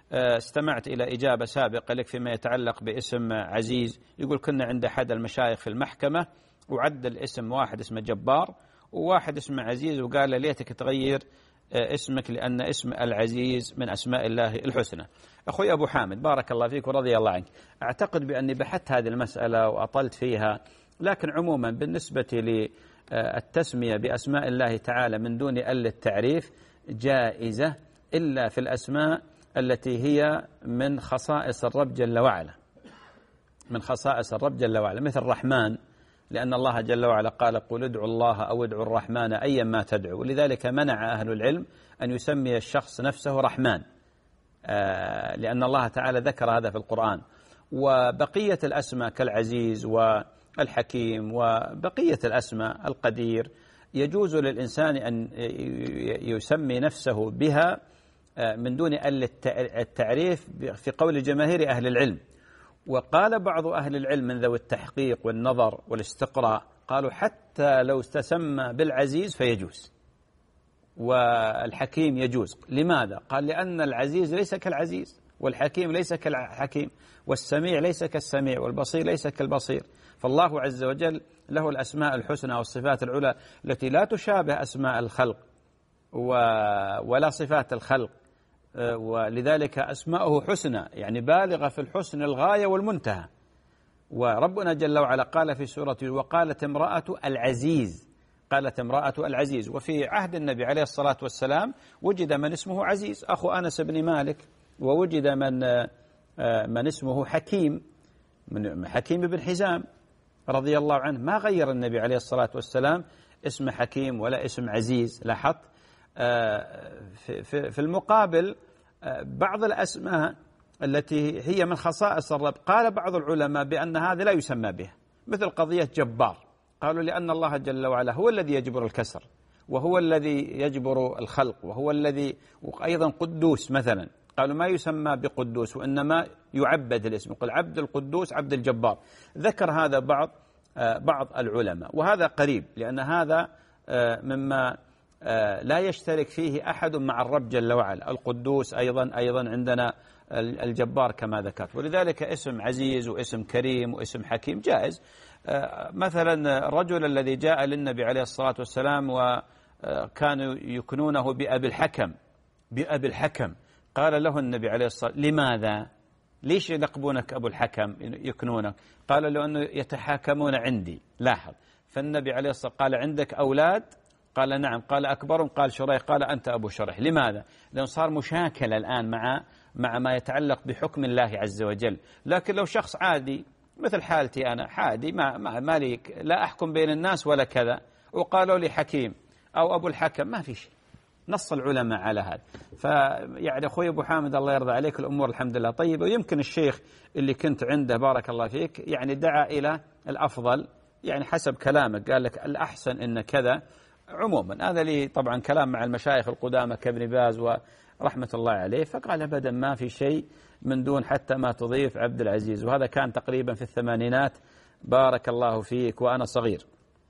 استمعت إلى إجابة سابقة لك فيما يتعلق باسم عزيز. يقول كنا عند أحد المشايخ في المحكمة وعد الاسم واحد اسمه جبار وواحد اسمه عزيز، وقال ليتك تغير اسمك لأن اسم العزيز من أسماء الله الحسنى. أخوي أبو حامد بارك الله فيك ورضي الله عنك، أعتقد بأني بحثت هذه المسألة وأطلت فيها، لكن عموما بالنسبة للتسمية بأسماء الله تعالى من دون ال التعريف جائزة إلا في الأسماء التي هي من خصائص الرب جل وعلا، من خصائص الرب جل وعلا، مثل الرحمن، لأن الله جل وعلا قال قل ادعوا الله أو ادعوا الرحمن أيا ما تدعوا، ولذلك منع أهل العلم أن يسمي الشخص نفسه رحمن، لأن الله تعالى ذكر هذا في القرآن. وبقية الأسماء كالعزيز والحكيم وبقية الأسماء القدير يجوز للإنسان أن يسمي نفسه بها من دون التعريف في قول جماهير أهل العلم. وقال بعض أهل العلم من ذوي التحقيق والنظر والاستقراء قالوا حتى لو استسمى بالعزيز فيجوز، والحكيم يجوز. لماذا؟ قال لأن العزيز ليس كالعزيز، والحكيم ليس كالحكيم، والسميع ليس كالسميع، والبصير ليس كالبصير. فالله عز وجل له الأسماء الحسنى والصفات العلى التي لا تشابه أسماء الخلق ولا صفات الخلق، ولذلك أسماءه حسنى يعني بالغة في الحسن الغاية والمنتهى. وربنا جل وعلا قال في سورة وقالت امرأة العزيز، قالت امرأة العزيز. وفي عهد النبي عليه الصلاة والسلام وجد من اسمه عزيز أخو أنس بن مالك، ووجد من من اسمه حكيم، من حكيم بن حزام رضي الله عنه. ما غير النبي عليه الصلاة والسلام اسم حكيم ولا اسم عزيز. لاحظت في المقابل بعض الأسماء التي هي من خصائص الرب قال بعض العلماء بأن هذا لا يسمى به، مثل قضية جبار، قالوا لأن الله جل وعلا هو الذي يجبر الكسر وهو الذي يجبر الخلق وهو الذي، وأيضا قدوس مثلا قالوا ما يسمى بقدوس وإنما يعبد الاسم، يقول عبد القدوس عبد الجبار. ذكر هذا بعض بعض العلماء، وهذا قريب لأن هذا مما لا يشترك فيه أحد مع الرب جل وعلا. القدوس أيضا أيضا عندنا الجبار كما ذكرت. ولذلك اسم عزيز واسم كريم واسم حكيم جائز. مثلا الرجل الذي جاء للنبي عليه الصلاة والسلام وكانوا يكنونه بأبي الحكم، بأبي الحكم، قال له النبي عليه الصلاة والسلام لماذا؟ ليش يلقبونك أبو الحكم يكنونك؟ قال له أنه يتحاكمون عندي. لاحظ، فالنبي عليه الصلاة والسلام قال عندك أولاد؟ قال نعم. قال أكبرهم؟ قال شريح. قال أنت أبو شريح. لماذا؟ لأنه صار مشاكلة الآن مع مع ما يتعلق بحكم الله عز وجل. لكن لو شخص عادي مثل حالتي أنا، عادي ما ما مالي، لا أحكم بين الناس ولا كذا، وقالوا لي حكيم أو أبو الحكم، ما في شيء، نص العلماء على هذا. فيعني أخوي أبو حامد الله يرضى عليك الأمور الحمد لله طيبة. ويمكن الشيخ اللي كنت عنده بارك الله فيك يعني دعا إلى الأفضل، يعني حسب كلامك قال لك الأحسن إن كذا. عموما هذا لي طبعا كلام مع المشايخ القدامى كابن باز ورحمة الله عليه، فقال أبدا ما في شيء من دون حتى ما تضيف عبد العزيز. وهذا كان تقريبا في الثمانينات بارك الله فيك وأنا صغير.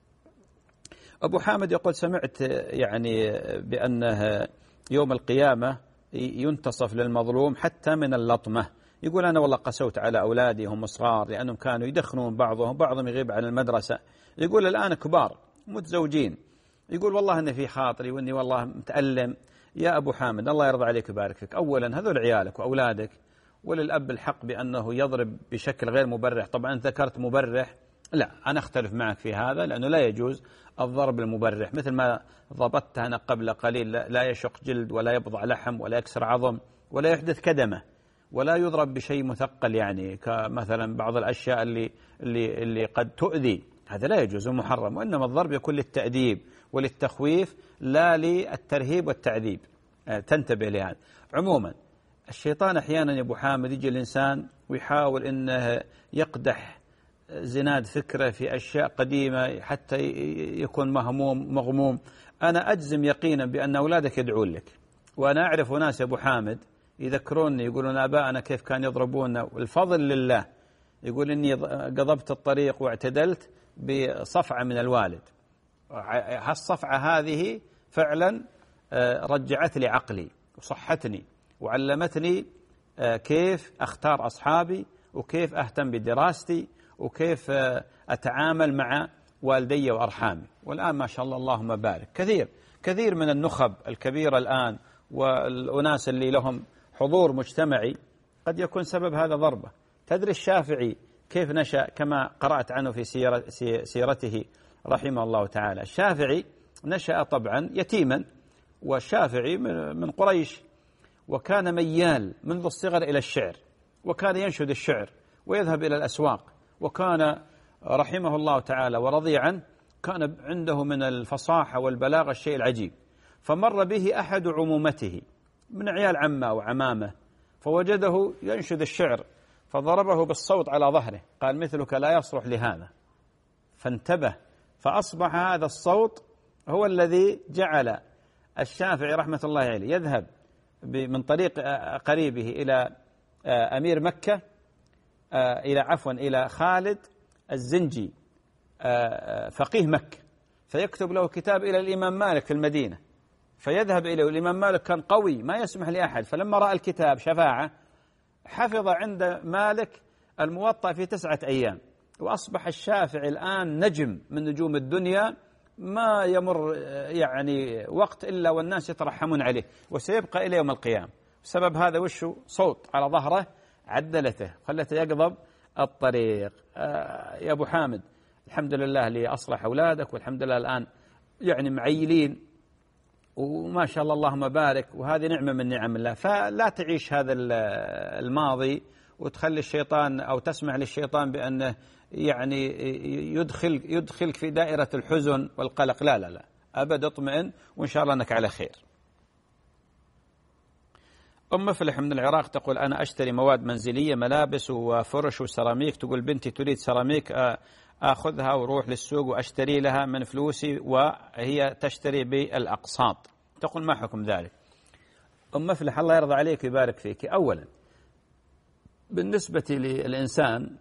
أبو حامد يقول سمعت يعني بأنه يوم القيامة ينتصف للمظلوم حتى من اللطمة. يقول أنا والله قسوت على أولادي هم صغار لأنهم كانوا يدخنون بعضهم، بعضهم يغيب عن المدرسة. يقول الآن كبار متزوجين، يقول والله أني في خاطري وأني والله متألم. يا أبو حامد الله يرضى عليك ويبارك فيك، أولا هذول عيالك وأولادك، وللأب الحق بأنه يضرب بشكل غير مبرح. طبعا ذكرت مبرح، لا أنا أختلف معك في هذا، لأنه لا يجوز الضرب المبرح، مثل ما ضبطت أنا قبل قليل، لا يشق جلد ولا يبضع لحم ولا يكسر عظم ولا يحدث كدمة ولا يضرب بشيء مثقل، يعني كمثلا بعض الأشياء اللي اللي اللي قد تؤذي، هذا لا يجوز ومحرم. وإنما الضرب يكون للتأديب وللتخويف لا للترهيب والتعذيب. تنتبه لهذا. عموما الشيطان أحيانا يا أبو حامد يجي الإنسان ويحاول أنه يقدح زناد فكرة في أشياء قديمة حتى يكون مهموم مغموم. أنا أجزم يقينا بأن أولادك يدعون لك، وأنا أعرف ناس يا أبو حامد يذكروني يقولون آباءنا كيف كان يضربونا، والفضل لله. يقول إني قضبت الطريق واعتدلت بصفعة من الوالد، هالصفعة هذه فعلا رجعت لي عقلي وصحتني وعلمتني كيف أختار أصحابي، وكيف أهتم بدراستي، وكيف أتعامل مع والدي وأرحامي. والآن ما شاء الله اللهم بارك كثير كثير من النخب الكبيرة الآن والأناس اللي لهم حضور مجتمعي قد يكون سبب هذا ضربة. تدري الشافعي كيف نشأ؟ كما قرأت عنه في سيرته رحمه الله تعالى. الشافعي نشأ طبعا يتيما، والشافعي من قريش، وكان ميال منذ الصغر إلى الشعر، وكان ينشد الشعر ويذهب إلى الأسواق، وكان رحمه الله تعالى ورضي عنه كان عنده من الفصاحة والبلاغة الشيء العجيب. فمر به أحد عمومته من عيال عمه وعمامه، فوجده ينشد الشعر فضربه بالصوت على ظهره، قال مثلك لا يصلح لهذا. فانتبه، فأصبح هذا الصوت هو الذي جعل الشافعي رحمة الله عليه يذهب من طريق قريبه إلى أمير مكة، إلى عفوا إلى خالد الزنجي فقيه مكة، فيكتب له كتاب إلى الإمام مالك في المدينة، فيذهب إليه. الإمام مالك كان قوي ما يسمح لأحد، فلما رأى الكتاب شفاعة حفظ عند مالك الموطأ في تسعة أيام، وأصبح الشافعي الآن نجم من نجوم الدنيا، ما يمر يعني وقت إلا والناس يترحمون عليه، وسيبقى إلى يوم القيامة. بسبب هذا وشو؟ صوت على ظهره عدلته خلته يقضب الطريق. آه يا أبو حامد، الحمد لله اللي أصلح أولادك، والحمد لله الآن يعني معيلين وما شاء الله اللهم بارك، وهذه نعمة من نعم الله. فلا تعيش هذا الماضي وتخلي الشيطان أو تسمع للشيطان بأنه يعني يدخل يدخلك في دائرة الحزن والقلق. لا لا لا أبد، اطمئن وإن شاء الله أنك على خير. أم مفلح من العراق تقول أنا أشتري مواد منزلية، ملابس وفرش وسيراميك. تقول بنتي تريد سيراميك، أخذها وروح للسوق وأشتري لها من فلوسي وهي تشتري بالأقساط. تقول ما حكم ذلك؟ أم مفلح الله يرضى عليك ويبارك فيك. أولا بالنسبة للإنسان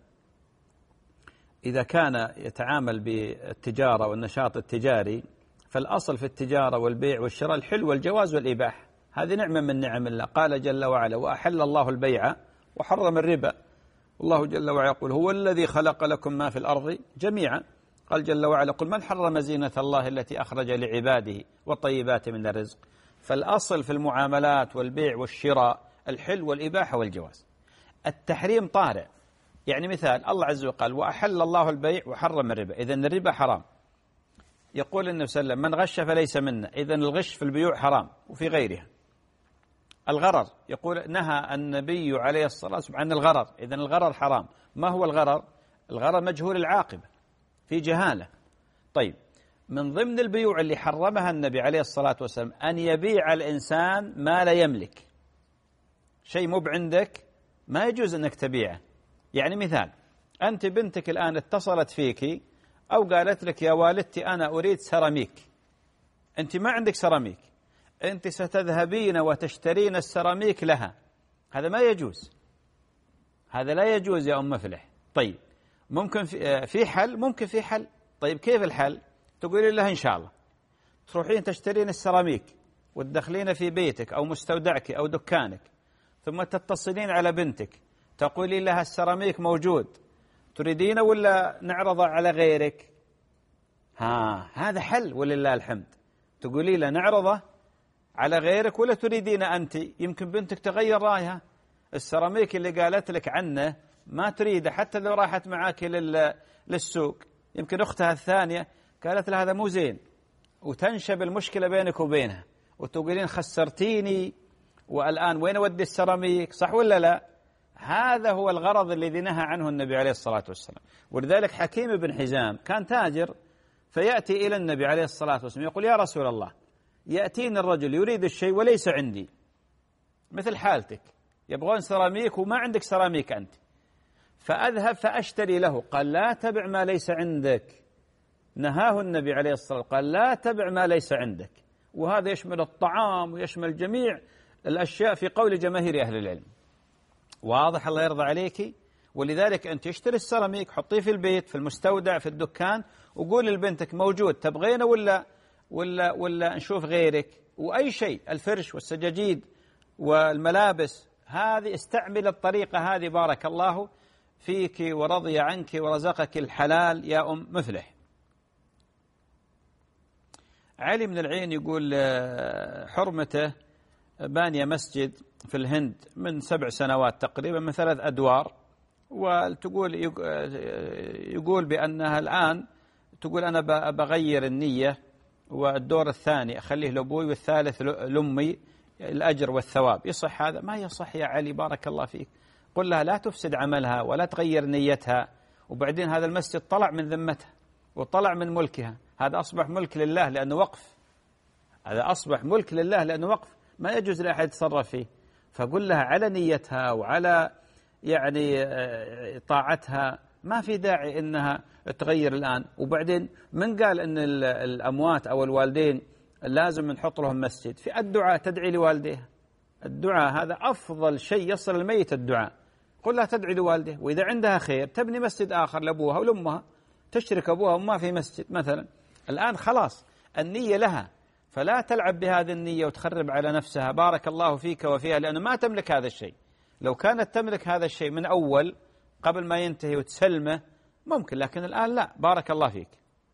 إذا كان يتعامل بالتجارة والنشاط التجاري، فالأصل في التجارة والبيع والشراء الحل والجواز والإباحة، هذه نعمة من نعم الله. قال جل وعلا وأحل الله البيع وحرم الربا. الله جل وعلا يقول هو الذي خلق لكم ما في الأرض جميعا. قال جل وعلا قل من حرم زينة الله التي أخرج لعباده والطيبات من الرزق. فالأصل في المعاملات والبيع والشراء الحل والإباحة والجواز. التحريم طارئ، يعني مثال الله عز وجل قال وأحل الله البيع وحرم الربا، إذن الربا حرام. يقول النبي صلى الله عليه وسلم من غش فليس منا، إذن الغش في البيوع حرام وفي غيرها. الغرر، يقول نهى النبي عليه الصلاة والسلام عن الغرر، إذن الغرر حرام. ما هو الغرر؟ الغرر مجهول العاقبة في جهالة. طيب من ضمن البيوع اللي حرمها النبي عليه الصلاة والسلام أن يبيع الإنسان ما لا يملك، شيء مو بعندك ما يجوز أنك تبيعه. يعني مثال أنت بنتك الآن اتصلت فيك أو قالت لك يا والدتي أنا أريد سيراميك، أنت ما عندك سيراميك، أنت ستذهبين وتشترين السيراميك لها، هذا ما يجوز، هذا لا يجوز يا أم مفلح. طيب ممكن في حل؟ ممكن في حل. طيب كيف الحل؟ تقولي لها إن شاء الله تروحين تشترين السيراميك وتدخلين في بيتك أو مستودعك أو دكانك، ثم تتصلين على بنتك تقولي لها السيراميك موجود، تريدين ولا نعرضه على غيرك؟ ها هذا حل ولله الحمد. تقولي له نعرضه على غيرك ولا تريدين أنت؟ يمكن بنتك تغير رأيها، السيراميك اللي قالت لك عنه ما تريده، حتى لو راحت معاك للسوق يمكن أختها الثانية قالت لها هذا مو زين، وتنشب المشكلة بينك وبينها وتقولين خسرتيني والآن وين أودي السيراميك، صح ولا لا؟ هذا هو الغرض الذي نهى عنه النبي عليه الصلاة والسلام. ولذلك حكيم بن حزام كان تاجر، فيأتي إلى النبي عليه الصلاة والسلام يقول يا رسول الله يأتيني الرجل يريد الشيء وليس عندي، مثل حالتك يبغون سيراميك وما عندك سيراميك أنت، فأذهب فأشتري له. قال لا تبع ما ليس عندك، نهاه النبي عليه الصلاة والسلام قال لا تبع ما ليس عندك. وهذا يشمل الطعام ويشمل جميع الأشياء في قول جماهير أهل العلم. واضح الله يرضى عليك. ولذلك أنت اشتري السيراميك حطيه في البيت في المستودع في الدكان وقول لبنتك موجود تبغينه ولا ولا ولا نشوف غيرك. وأي شيء الفرش والسجاجيد والملابس هذه استعمل الطريقة هذه بارك الله فيك ورضي عنك ورزقك الحلال يا أم مفلح. علي من العين يقول حرمته بانية مسجد في الهند من سبع سنوات تقريبا من ثلاث أدوار، وتقول يقول بأنها الآن تقول أنا بغير النية والدور الثاني أخليه لأبوي والثالث لأمي الأجر والثواب. يصح هذا؟ ما يصح يا علي بارك الله فيك. قل لها لا تفسد عملها ولا تغير نيتها، وبعدين هذا المسجد طلع من ذمتها وطلع من ملكها، هذا أصبح ملك لله لأنه وقف، هذا أصبح ملك لله لأنه وقف، ما يجوز لأحد يتصرف فيه. فقل لها على نيتها وعلى يعني طاعتها، ما في داعي إنها تغير الآن. وبعدين من قال إن الأموات أو الوالدين لازم نحط لهم مسجد؟ في الدعاء تدعي لوالديها، الدعاء هذا أفضل شيء يصل الميت الدعاء. قل لها تدعي لوالديه، وإذا عندها خير تبني مسجد آخر لأبوها ولأمها، تشرك أبوها وما في مسجد مثلا. الآن خلاص النية لها، فلا تلعب بهذه النية وتخرب على نفسها بارك الله فيك وفيها، لأنه ما تملك هذا الشيء. لو كانت تملك هذا الشيء من أول قبل ما ينتهي وتسلمه ممكن، لكن الآن لا بارك الله فيك.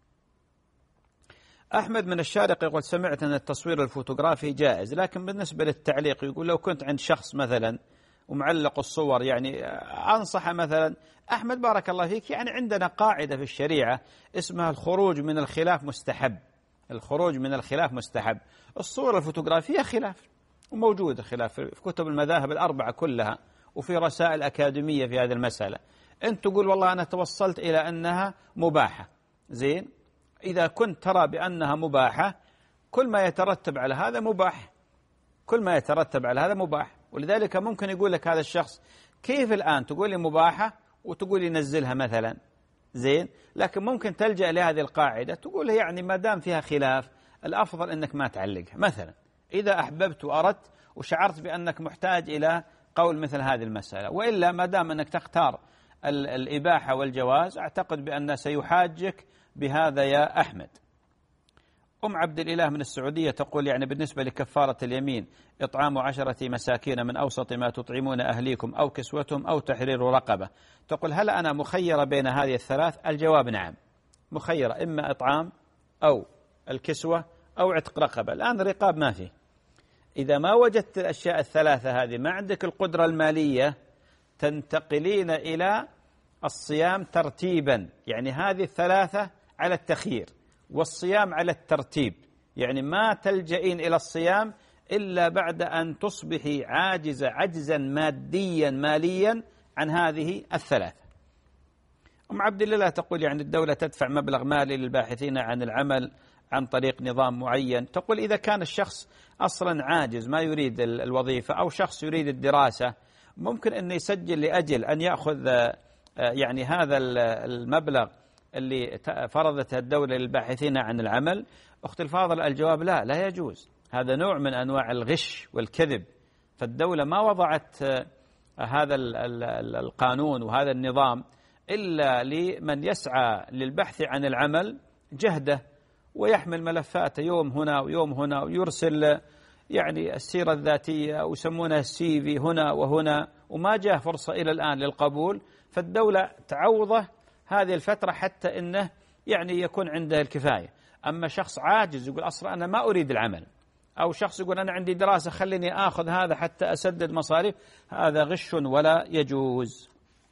أحمد من الشارقة يقول سمعت أن التصوير الفوتوغرافي جائز، لكن بالنسبة للتعليق يقول لو كنت عند شخص مثلا ومعلق الصور يعني أنصح مثلا. أحمد بارك الله فيك، يعني عندنا قاعدة في الشريعة اسمها الخروج من الخلاف مستحب، الخروج من الخلاف مستحب. الصورة الفوتوغرافية خلاف، وموجود خلاف في كتب المذاهب الأربعة كلها وفي رسائل أكاديمية في هذه المسألة. أنت تقول والله أنا توصلت إلى أنها مباحة، زين، إذا كنت ترى بأنها مباحة كل ما يترتب على هذا مباح، كل ما يترتب على هذا مباح. ولذلك ممكن يقول لك هذا الشخص كيف الآن تقول لي مباحة وتقول لي نزلها مثلا، زين، لكن ممكن تلجأ لهذه القاعدة تقول يعني ما دام فيها خلاف الأفضل أنك ما تعلقها مثلا، إذا أحببت وأردت وشعرت بأنك محتاج إلى قول مثل هذه المسألة. وإلا ما دام أنك تختار الإباحة والجواز أعتقد بأن سيحاجك بهذا يا أحمد. أم عبد الإله من السعودية تقول يعني بالنسبة لكفارة اليمين إطعام عشرة مساكين من أوسط ما تطعمون أهليكم أو كسوتهم أو تحرير رقبة. تقول هل أنا مخيرة بين هذه الثلاث؟ الجواب نعم، مخيرة، إما إطعام أو الكسوة أو عتق رقبة. الآن رقاب ما فيه. إذا ما وجدت الأشياء الثلاثة هذه، ما عندك القدرة المالية، تنتقلين إلى الصيام ترتيبا، يعني هذه الثلاثة على التخيير والصيام على الترتيب، يعني ما تلجئين إلى الصيام إلا بعد أن تصبحي عاجزة عجزا ماديا ماليا عن هذه الثلاثة. أم عبد الله تقول يعني الدولة تدفع مبلغ مالي للباحثين عن العمل عن طريق نظام معين. تقول إذا كان الشخص أصلا عاجز ما يريد الوظيفة أو شخص يريد الدراسة، ممكن أن يسجل لأجل أن يأخذ يعني هذا المبلغ اللي فرضته الدولة للباحثين عن العمل. أخت الفاضل الجواب لا، لا يجوز، هذا نوع من أنواع الغش والكذب. فالدولة ما وضعت هذا القانون وهذا النظام إلا لمن يسعى للبحث عن العمل جهده ويحمل ملفاته يوم هنا ويوم هنا ويرسل يعني السيرة الذاتية ويسمونها السي في هنا وهنا، وما جاء فرصة إلى الآن للقبول. فالدولة تعوضه هذه الفترة حتى إنه يعني يكون عنده الكفاية. أما شخص عاجز يقول أصلا أنا ما أريد العمل، أو شخص يقول أنا عندي دراسة خليني آخذ هذا حتى أسدد مصاريف، هذا غش ولا يجوز.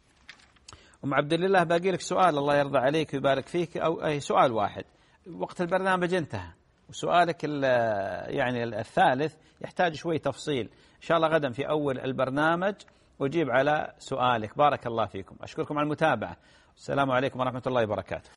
أم عبد الله باقي لك سؤال، الله يرضى عليك ويبارك فيك، أو أي سؤال واحد، وقت البرنامج انتهى، وسؤالك يعني الثالث يحتاج شوي تفصيل. إن شاء الله غدا في أول البرنامج أجيب على سؤالك. بارك الله فيكم، أشكركم على المتابعة، السلام عليكم ورحمة الله وبركاته.